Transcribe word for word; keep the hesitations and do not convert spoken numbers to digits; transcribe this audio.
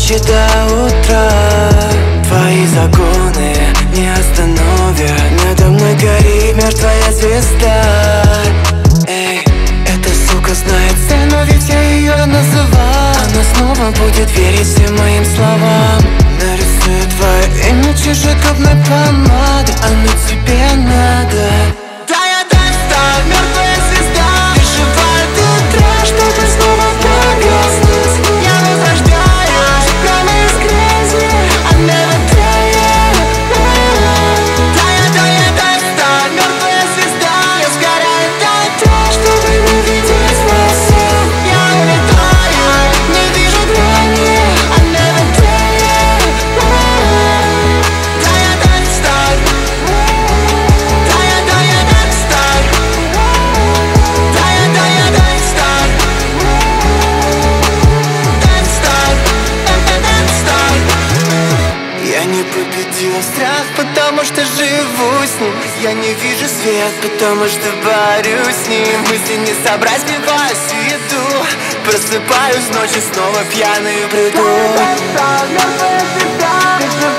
ночи до утра. Твои законы не остановят. Надо мной горит мертвая звезда. Эй, эта сука знает цену, ведь я ее называл. Она снова будет верить всем моим словам. Нарисую твое имя чужой губной помадой. Оно тебе надо. Да, я достал, мертвая звезда. Переживает утро, чтобы снова погаснуть. Я возрождаюсь прямо из грязи. I never tire. Да, я, да, я достал, мертвая звезда. Я сгораю до того, чтобы не видеть смысл. Я улетаю, не вижу грани. I never tire. Да, я достал. Да, я, да, я достал. Да, я, да, я достал. Достал, это достал. Я не победил страх, потому что живу с ним. Я не вижу свет, потому что борюсь с ним. Мысли не собрать, сбиваюсь и иду. Просыпаюсь ночью, снова пьяный бреду.